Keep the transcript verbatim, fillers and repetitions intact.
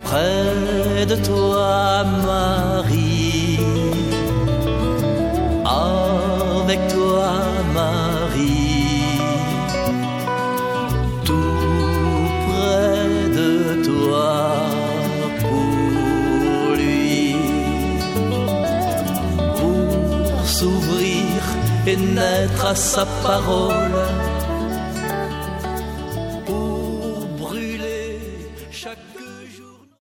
près de toi, Marie, avec toi, Marie, tout près de toi, pour lui, pour s'ouvrir et naître à sa parole.